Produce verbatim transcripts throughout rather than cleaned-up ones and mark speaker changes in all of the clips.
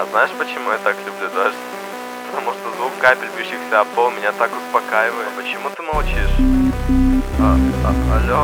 Speaker 1: А знаешь, почему я так люблю дождь? Потому что звук капель, бьющихся о пол, меня так успокаивает. А почему ты молчишь? А, а, алло?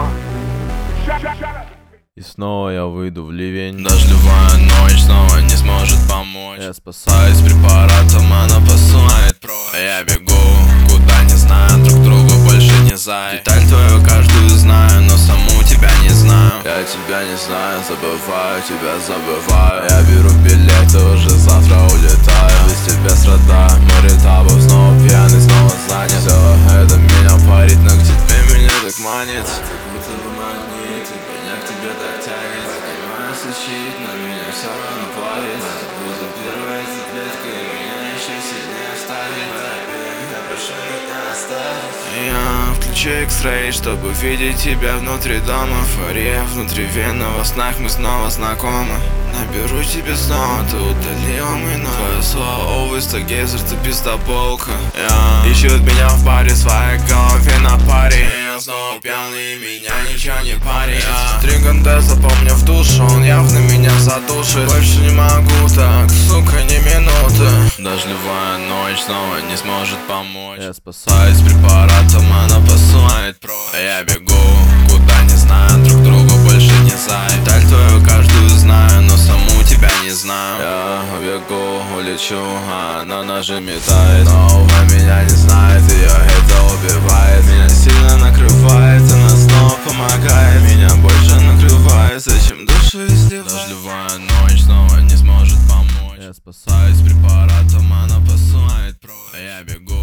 Speaker 2: И снова я выйду в ливень.
Speaker 3: Дождливая ночь снова не сможет помочь.
Speaker 2: Я спасаюсь
Speaker 3: препаратом, она посылает прочь. Я бегу, куда не знаю, друг другу больше не знаю. Деталь твою каждую знаю, но саму тебя не знаю.
Speaker 2: Я тебя не знаю, забываю, тебя забываю. Я беру билет и уже завтра улетаю. Без тебя страдаю, море табов, снова пьяный, снова занят. Все это меня парит, но к тебе меня так манит. Как будто бы магнит, меня к тебе так тянет. Поднимаюсь учить, но меня все равно плавит. Буду первой таблеткой, меня еще сильнее ставит. Я прошу меня оставить.
Speaker 3: Я включу X-Ray, чтобы видеть тебя внутри дома. Фория внутри вен, но во снах мы снова знакомы. Наберу тебе снова, ты удалил мой номер. Твое слово always together, ты пиздоболка. Я ищут меня в баре, в своей голове на паре. Я снова пьяный, меня ничего не парит. Три года запомню в душу, он явно меня задушит. Больше не могу так, сука, ни минуты. Дождливая ночь снова не сможет помочь.
Speaker 2: Я спасаюсь
Speaker 3: препаратом, она посылает прочь. Я бегу, куда не знаю, друг другу больше не знаю. Деталь твою каждую знаю, но саму тебя не знаю.
Speaker 2: Я бегу, улечу, а она ножи метает. Но увы, меня не знает, ее это убивает. Меня сильно накрывает, она снова помогает. Меня больше накрывает, зачем душу изливать?
Speaker 3: Дождливая ночь снова не сможет помочь.
Speaker 2: Я спасаюсь
Speaker 3: препаратом, она посылает прочь. Я бегу,